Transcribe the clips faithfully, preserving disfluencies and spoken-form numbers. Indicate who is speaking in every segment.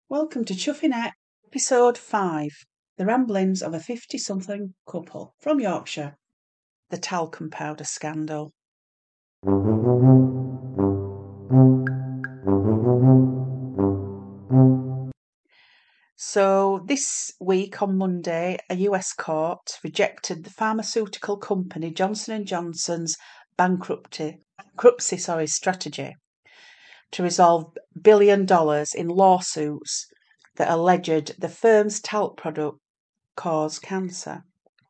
Speaker 1: Welcome to Chuffinet, episode five, The Ramblings of a fifty-something couple from Yorkshire, the talcum powder scandal. So this week on Monday, a U S court rejected the pharmaceutical company Johnson and Johnson's bankruptcy, bankruptcy sorry, strategy to resolve billion dollars in lawsuits that alleged the firm's talc product caused cancer.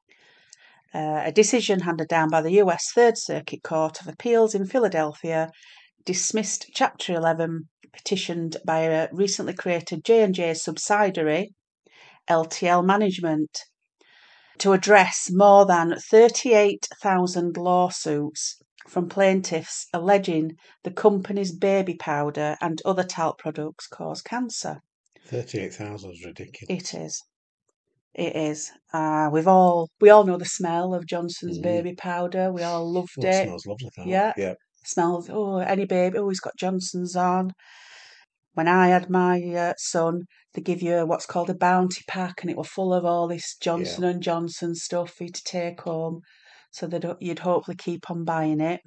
Speaker 1: Uh, a decision handed down by the U S Third Circuit Court of Appeals in Philadelphia dismissed Chapter eleven petitioned by a recently created J and J subsidiary, L T L Management, to address more than thirty-eight thousand lawsuits from plaintiffs alleging the company's baby powder and other talc products cause cancer.
Speaker 2: thirty-eight thousand is ridiculous.
Speaker 1: It is. It is. Uh, we've all we all know the smell of Johnson's
Speaker 2: Mm.
Speaker 1: baby powder. We all loved
Speaker 2: Oh, it
Speaker 1: it.
Speaker 2: smells lovely, that.
Speaker 1: Yeah.
Speaker 2: Yeah.
Speaker 1: Smells. Oh, any baby. Oh, he's got Johnson's on. When I had my uh, son, they give you what's called a bounty pack, and it was full of all this Johnson and Johnson stuff for you to take home, so that you'd hopefully keep on buying it.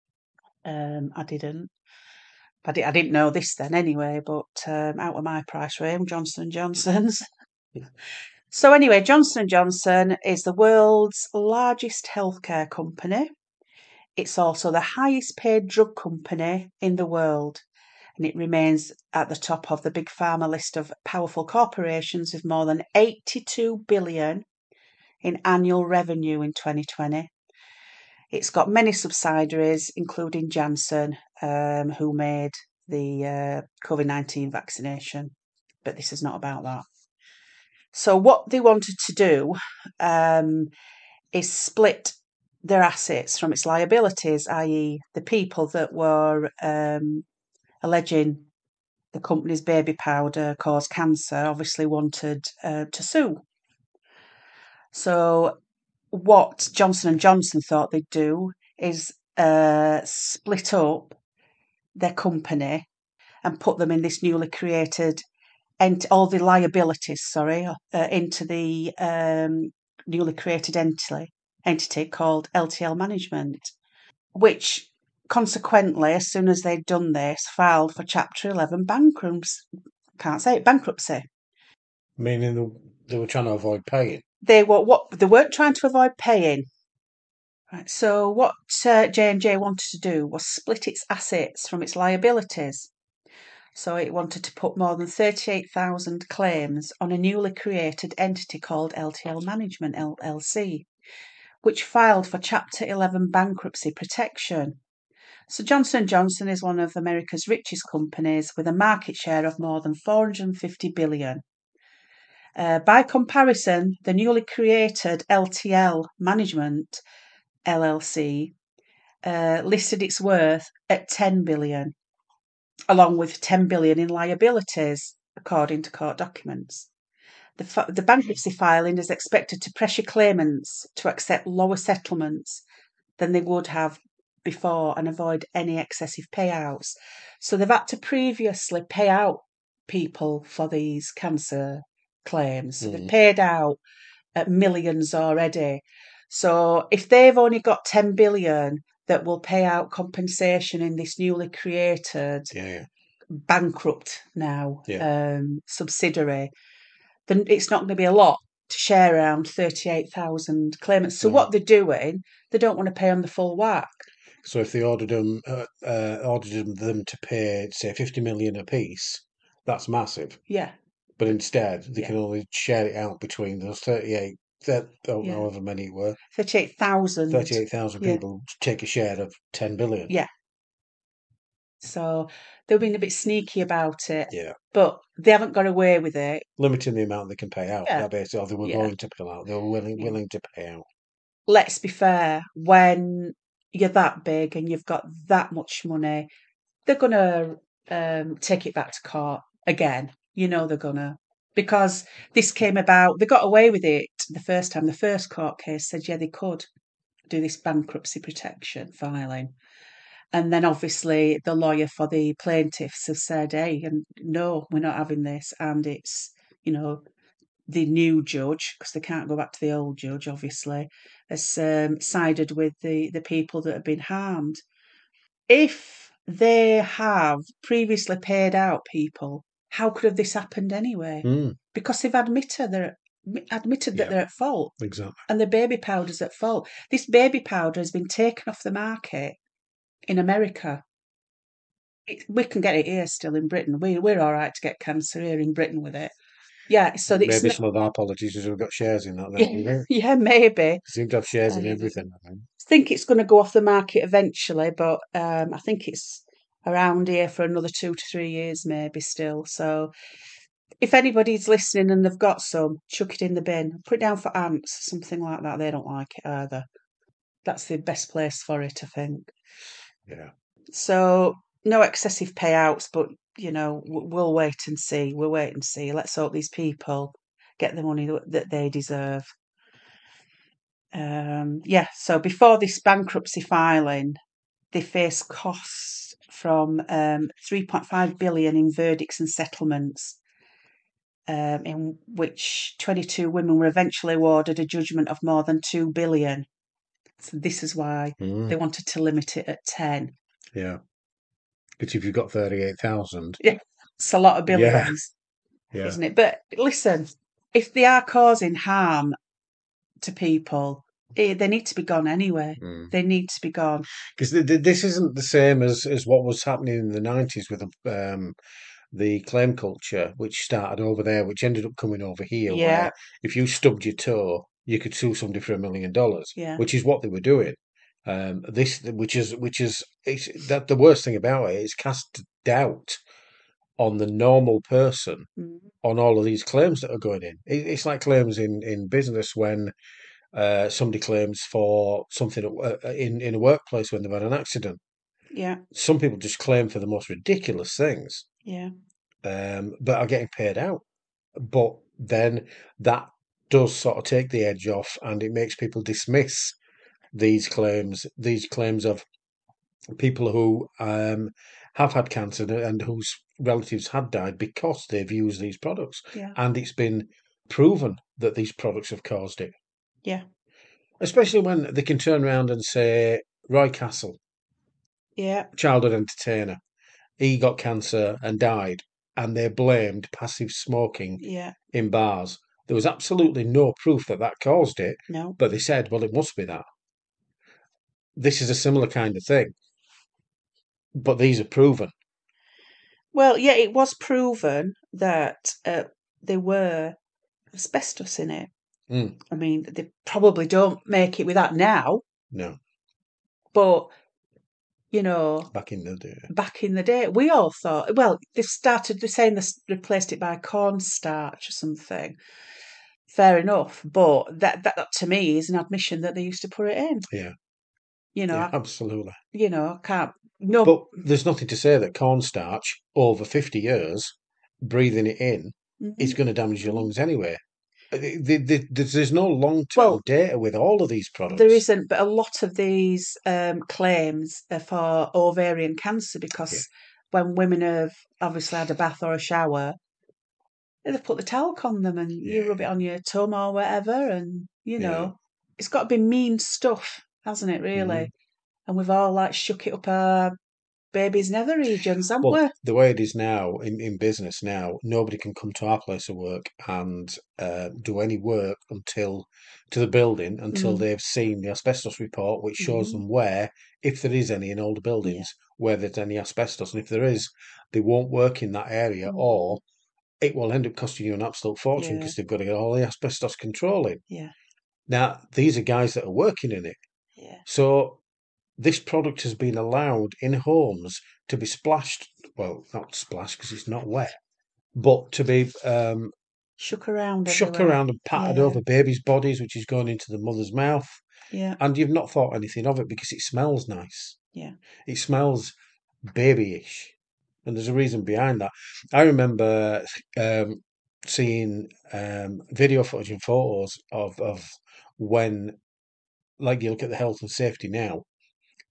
Speaker 1: Um, I didn't. I, di- I didn't know this then anyway, but um, out of my price range, Johnson and Johnson's. So anyway, Johnson and Johnson is the world's largest healthcare company. It's also the highest paid drug company in the world, and it remains at the top of the big pharma list of powerful corporations with more than eighty-two billion in annual revenue in twenty twenty. It's got many subsidiaries, including Janssen, um, who made the uh, COVID nineteen vaccination, but this is not about that. So what they wanted to do um, is split their assets from its liabilities, that is the people that were um, alleging the company's baby powder caused cancer obviously wanted uh, to sue. So what Johnson and Johnson thought they'd do is uh, split up their company and put them in this newly created and all the liabilities, sorry, uh, into the um, newly created entity, entity called L T L Management, which consequently, as soon as they'd done this, filed for Chapter eleven bankruptcy. Can't say it, bankruptcy.
Speaker 2: Meaning they, they were trying to avoid paying.
Speaker 1: They were what they weren't trying to avoid paying. Right. So what uh, J and J wanted to do was split its assets from its liabilities. So it wanted to put more than thirty-eight thousand claims on a newly created entity called L T L Management, L L C, which filed for Chapter eleven bankruptcy protection. So Johnson and Johnson is one of America's richest companies with a market share of more than four hundred fifty billion. Uh, by comparison, the newly created L T L Management, L L C, uh, listed its worth at ten billion, along with ten billion in liabilities, according to court documents. The, the bankruptcy filing is expected to pressure claimants to accept lower settlements than they would have before and avoid any excessive payouts. So they've had to previously pay out people for these cancer claims. Mm. They've paid out at millions already. So if they've only got ten billion that will pay out compensation in this newly created
Speaker 2: yeah, yeah.
Speaker 1: bankrupt now
Speaker 2: yeah.
Speaker 1: um, subsidiary, then it's not going to be a lot to share around thirty-eight thousand claimants. So mm. what they're doing, they don't want to pay on the full whack.
Speaker 2: So if they ordered them, uh, uh, ordered them to pay, say, fifty million a piece, that's massive.
Speaker 1: Yeah.
Speaker 2: But instead, they
Speaker 1: yeah.
Speaker 2: can only share it out between those thirty-eight, that, oh, yeah. however many it were.
Speaker 1: thirty-eight thousand.
Speaker 2: thirty-eight thousand yeah. people take a share of ten billion.
Speaker 1: Yeah. So they've been a bit sneaky about it.
Speaker 2: Yeah.
Speaker 1: But they haven't got away with it.
Speaker 2: Limiting the amount they can pay out.
Speaker 1: Yeah.
Speaker 2: That basically, or they were yeah. going to pay out. They were willing, yeah. willing to pay out.
Speaker 1: Let's be fair. When you're that big and you've got that much money, they're going to um, take it back to court again. You know they're going to. Because this came about, they got away with it the first time. The first court case said, yeah, they could do this bankruptcy protection filing. And then obviously the lawyer for the plaintiffs have said, hey, and no, we're not having this. And it's, you know, the new judge, because they can't go back to the old judge, obviously, has um, sided with the, the people that have been harmed. If they have previously paid out people, how could have this happened anyway?
Speaker 2: Mm.
Speaker 1: Because they've admitted they're admitted that
Speaker 2: Yeah.
Speaker 1: they're at fault,
Speaker 2: Exactly.
Speaker 1: and the baby powder's at fault. This baby powder has been taken off the market in America. It, we can get it here still in Britain. We we're all right to get cancer here in Britain with it. Yeah, so it's
Speaker 2: Maybe
Speaker 1: n-
Speaker 2: some of our politicians have got shares in that. Then
Speaker 1: yeah, yeah, maybe.
Speaker 2: seem to have shares in
Speaker 1: Um,
Speaker 2: everything. I think.
Speaker 1: I think it's going to go off the market eventually, but um, I think it's around here for another two to three years, maybe still. So if anybody's listening and they've got some, chuck it in the bin. Put it down for ants, something like that. They don't like it either. That's the best place for it, I think.
Speaker 2: Yeah.
Speaker 1: So no excessive payouts, but you know we'll wait and see. We'll wait and see. Let's hope these people get the money that they deserve. Um, yeah. So before this bankruptcy filing, they face costs from um, three point five billion in verdicts and settlements, um, in which twenty-two women were eventually awarded a judgment of more than two billion. So this is why
Speaker 2: Mm.
Speaker 1: they wanted to limit it at ten.
Speaker 2: Yeah. Because if you've got thirty-eight thousand,
Speaker 1: Yeah, it's a lot of
Speaker 2: yeah,
Speaker 1: billions,
Speaker 2: yeah.
Speaker 1: isn't it? But listen, if they are causing harm to people, eh, they need to be gone anyway.
Speaker 2: Mm.
Speaker 1: They need to be gone.
Speaker 2: Because th- th- this isn't the same as, as what was happening in the nineties with the, um, the claim culture, which started over there, which ended up coming over here,
Speaker 1: Yeah,
Speaker 2: where if you stubbed your toe, you could sue somebody for a million dollars,
Speaker 1: yeah,
Speaker 2: which is what they were doing. Um, this, which is, which is, it's, that the worst thing about it is cast doubt on the normal person
Speaker 1: mm,
Speaker 2: on all of these claims that are going in. It, it's like claims in in business when uh, somebody claims for something uh, in in a workplace when they've had an accident.
Speaker 1: yeah,
Speaker 2: Some people just claim for the most ridiculous things,
Speaker 1: yeah,
Speaker 2: um, but are getting paid out. But then that does sort of take the edge off, and it makes people dismiss these claims. These claims of people who um, have had cancer and whose relatives had died because they've used these products,
Speaker 1: yeah,
Speaker 2: and it's been proven that these products have caused it.
Speaker 1: yeah,
Speaker 2: Especially when they can turn around and say, Roy Castle,
Speaker 1: yeah,
Speaker 2: childhood entertainer, he got cancer and died, and they blamed passive smoking
Speaker 1: yeah.
Speaker 2: in bars. There was absolutely no proof that that caused it,
Speaker 1: No.
Speaker 2: but they said, well, it must be that. This is a similar kind of thing, but these are proven.
Speaker 1: Well, yeah, it was proven that uh, there were asbestos in it.
Speaker 2: Mm,
Speaker 1: I mean, they probably don't make it with that now,
Speaker 2: no,
Speaker 1: but you know,
Speaker 2: back in the day.
Speaker 1: back in the day, we all thought, well, they've started, they're saying they replaced it by cornstarch or something. Fair enough, but that, that, that to me is an admission that they used to put it in.
Speaker 2: Yeah,
Speaker 1: You know,
Speaker 2: yeah,
Speaker 1: I,
Speaker 2: absolutely.
Speaker 1: you know, I can't. No,
Speaker 2: But there's nothing to say that cornstarch over fifty years, breathing it in, is
Speaker 1: mhm.
Speaker 2: going to damage your lungs anyway. Uh, the- the- There's there's no long term
Speaker 1: Well,
Speaker 2: data with all of these
Speaker 1: there
Speaker 2: products.
Speaker 1: isn't, but a lot of these um, claims are for ovarian cancer
Speaker 2: Yeah,
Speaker 1: because when women have obviously had a bath or a shower, they put the talc on them and you
Speaker 2: yeah,
Speaker 1: rub it on your tongue or whatever, and you
Speaker 2: yeah.
Speaker 1: know, it's got to be mean stuff, hasn't it?
Speaker 2: Mhm.
Speaker 1: Really, and we've all like shook it up our baby's nether regions, haven't
Speaker 2: Well,
Speaker 1: we?
Speaker 2: the way it is now in, in business now, nobody can come to our place of work and uh, do any work until to the building until
Speaker 1: Mm.
Speaker 2: they've seen the asbestos report, which shows
Speaker 1: Hmm.
Speaker 2: them where, if there is any in older
Speaker 1: Yeah.
Speaker 2: buildings, where there's any asbestos, and if there is, they won't work in that area,
Speaker 1: Mm.
Speaker 2: or it will end up costing you an absolute fortune
Speaker 1: Yeah.
Speaker 2: because they've got to get all the asbestos control in.
Speaker 1: Yeah.
Speaker 2: Now, these are guys that are working in it,
Speaker 1: Yeah.
Speaker 2: so this product has been allowed in homes to be splashed. Well, not splashed because it's not wet, but to be um,
Speaker 1: Shook around
Speaker 2: shook
Speaker 1: everywhere.
Speaker 2: around and pattered
Speaker 1: Yeah.
Speaker 2: over babies' bodies, which is going into the mother's mouth.
Speaker 1: Yeah.
Speaker 2: And you've not thought anything of it because it smells nice.
Speaker 1: Yeah.
Speaker 2: It smells babyish. And there's a reason behind that. I remember um, seeing um, video footage and photos of, of when, like, you look at the health and safety now,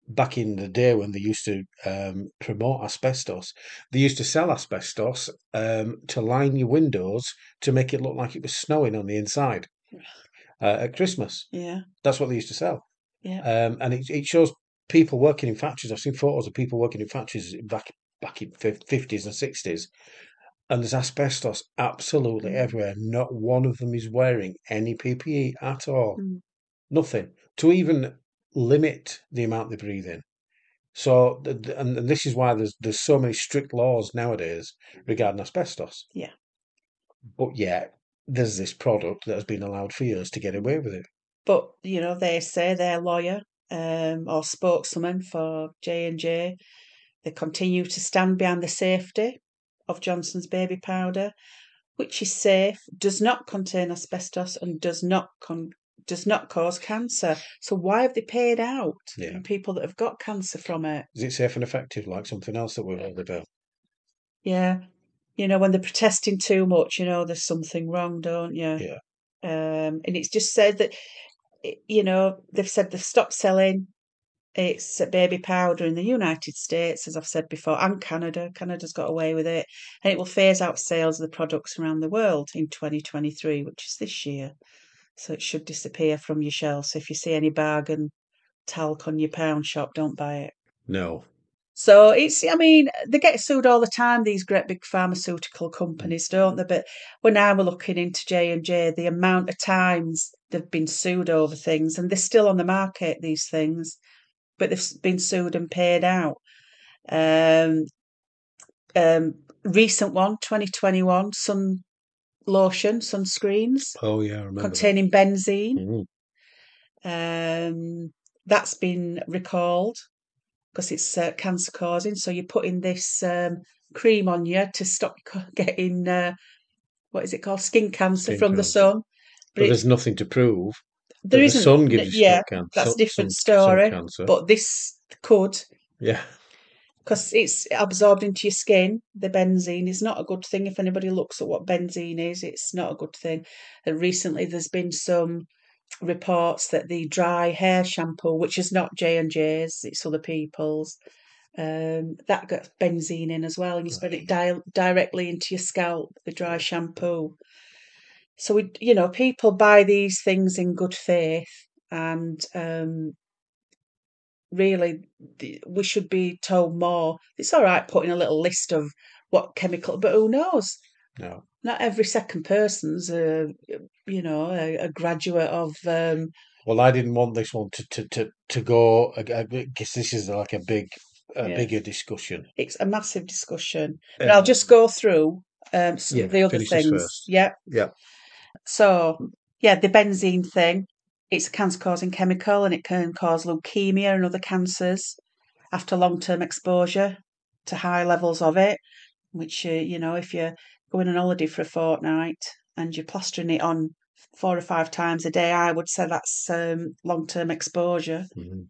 Speaker 2: back in the day when they used to um, promote asbestos, they used to sell asbestos um, to line your windows to make it look like it was snowing on the inside uh, at Christmas.
Speaker 1: Yeah,
Speaker 2: That's what they used to sell.
Speaker 1: yeah.
Speaker 2: Um, and it, it shows people working in factories. I've seen photos of people working in factories back back in fifties and sixties, and there's asbestos absolutely
Speaker 1: Mm.
Speaker 2: everywhere. Not one of them is wearing any P P E at all.
Speaker 1: Mm.
Speaker 2: Nothing to even limit the amount they breathe in. So, and, and this is why there's there's so many strict laws nowadays regarding asbestos.
Speaker 1: Yeah.
Speaker 2: But yet, there's this product that has been allowed for years to get away with it.
Speaker 1: But, you know, they say their lawyer um, or spokeswoman for J and J, they continue to stand behind the safety of Johnson's baby powder, which is safe, does not contain asbestos, and does not con- does not cause cancer. So why have they paid out
Speaker 2: Yeah.
Speaker 1: on people that have got cancer from it?
Speaker 2: Is it safe and effective like something else that we've heard about?
Speaker 1: Yeah. You know, when they're protesting too much, you know, there's something wrong, don't you?
Speaker 2: Yeah.
Speaker 1: Um, and it's just said that, you know, they've said they've stopped selling it's baby powder in the United States, as I've said before, and Canada. Canada's got away with it. And it will phase out sales of the products around the world in twenty twenty-three, which is this year. So it should disappear from your shelves. So if you see any bargain talc on your pound shop, don't buy it.
Speaker 2: No.
Speaker 1: So it's, I mean, they get sued all the time, these great big pharmaceutical companies, don't they? But when I were looking into J and J, the amount of times they've been sued over things, and they're still on the market, these things, but they've been sued and paid out. Um, um, recent one, twenty twenty-one, sun lotion, sunscreens
Speaker 2: Oh yeah, I remember that.
Speaker 1: containing benzene.
Speaker 2: Mm.
Speaker 1: Um, that's been recalled because it's uh, cancer causing. So you're putting this um, cream on you to stop you getting uh, what is it called, skin cancer
Speaker 2: Skin
Speaker 1: from the
Speaker 2: cancer.
Speaker 1: sun. But
Speaker 2: But
Speaker 1: it
Speaker 2: there's nothing to prove
Speaker 1: there
Speaker 2: that the
Speaker 1: isn't.
Speaker 2: sun gives you
Speaker 1: Yeah,
Speaker 2: sun can
Speaker 1: that's a
Speaker 2: sun,
Speaker 1: different
Speaker 2: sun, sun
Speaker 1: story.
Speaker 2: cancer.
Speaker 1: But this could,
Speaker 2: Yeah.
Speaker 1: because it's absorbed into your skin. The benzene is not a good thing. If anybody looks at what benzene is, it's not a good thing. And recently, there's been some reports that the dry hair shampoo, which is not J and J's, it's other people's, um, that got benzene in as well, and you spread it di- directly into your scalp. The dry shampoo. So we, you know, people buy these things in good faith, and um, really we should be told more. It's all right putting a little list of what chemical, but who knows?
Speaker 2: No.
Speaker 1: Not every second person's a, you know, a, a graduate of. Um,
Speaker 2: Well, I didn't want this one to to to, to go because this is like a big, a
Speaker 1: yeah,
Speaker 2: bigger discussion.
Speaker 1: it's a massive discussion, but I'll
Speaker 2: Uh,
Speaker 1: just go through um, some
Speaker 2: yeah,
Speaker 1: of the other
Speaker 2: finish this
Speaker 1: things.
Speaker 2: first.
Speaker 1: Yeah.
Speaker 2: Yeah.
Speaker 1: So yeah, the benzene thing. It's a cancer-causing chemical, and it can cause leukemia and other cancers after long-term exposure to high levels of it. Which, uh, you know, if you're going on holiday for a fortnight and you're plastering it on four or five times a day, I would say that's um, long term exposure.
Speaker 2: Mhm.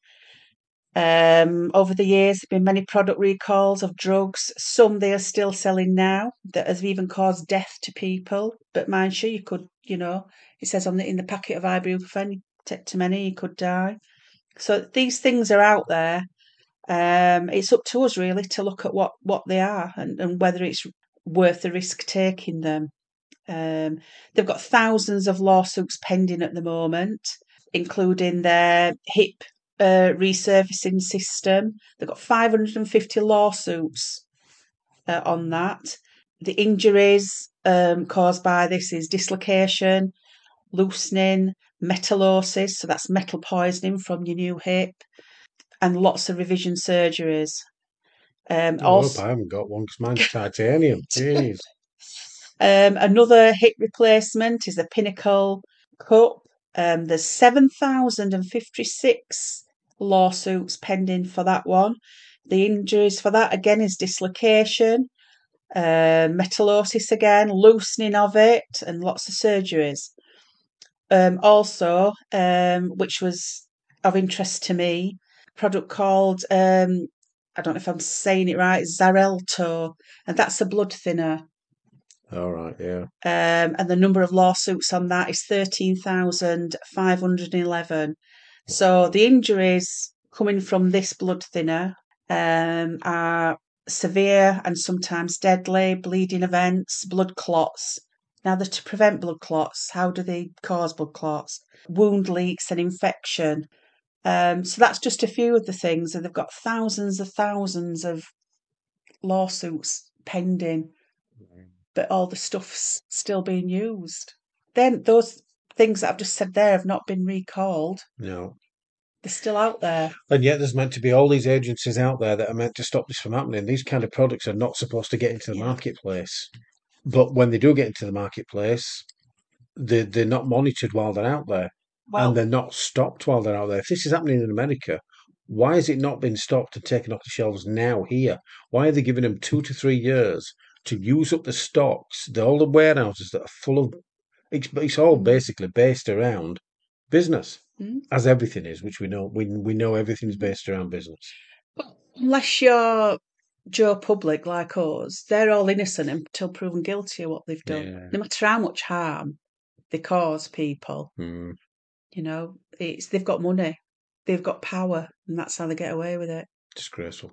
Speaker 1: Um, over the years, there have been many product recalls of drugs. Some they are still selling now that has even caused death to people. But mind you, you could, you know, it says on the in the packet of ibuprofen, you take too many, you could die. So these things are out there. Um, it's up to us really to look at what, what they are and, and whether it's worth the risk taking them. Um, they've got thousands of lawsuits pending at the moment, including their hip uh, resurfacing system. They've got five hundred fifty lawsuits uh, on that. The injuries um, caused by this is dislocation, loosening, metallosis, so that's metal poisoning from your new hip, and lots of revision surgeries. Um,
Speaker 2: Oh, I hope
Speaker 1: also,
Speaker 2: I haven't got one because mine's titanium. Jeez.
Speaker 1: um, another hip replacement is the Pinnacle Cup. Um, there's seven thousand fifty-six lawsuits pending for that one. The injuries for that again is dislocation, uh, metallosis again, loosening of it, and lots of surgeries. Um, also, um, which was of interest to me, a product called um, I don't know if I'm saying it right, Xarelto, and that's a blood thinner.
Speaker 2: All right. Yeah.
Speaker 1: Um, and the number of lawsuits on that is thirteen thousand five hundred eleven. So
Speaker 2: Wow.
Speaker 1: the injuries coming from this blood thinner um, are severe and sometimes deadly bleeding events, blood clots. Now, they're to prevent blood clots. How do they cause blood clots? Wound leaks and infection. Um, so that's just a few of the things, and they've got thousands of thousands of lawsuits pending, but all the stuff's still being used. Then those things that I've just said there have not been recalled.
Speaker 2: No.
Speaker 1: They're still out there.
Speaker 2: And yet there's meant to be all these agencies out there that are meant to stop this from happening. These kind of products are not supposed to get into the
Speaker 1: Yeah.
Speaker 2: marketplace. But when they do get into the marketplace, they, they're not monitored while they're out there.
Speaker 1: Well,
Speaker 2: And they're not stopped while they're out there. If this is happening in America, why has it not been stopped and taken off the shelves now here? Why are they giving them two to three years to use up the stocks, the, all the warehouses that are full of... It's, it's all
Speaker 1: mm,
Speaker 2: basically based around business,
Speaker 1: mm.
Speaker 2: as everything is, which we know. We, we know everything's
Speaker 1: Mhm.
Speaker 2: based around business.
Speaker 1: But unless you're Joe Public like us, they're all innocent until proven guilty of what they've done.
Speaker 2: Yeah.
Speaker 1: No matter how much harm they cause people,
Speaker 2: Mm,
Speaker 1: you know, it's they've got money, they've got power, and that's how they get away with it.
Speaker 2: disgraceful.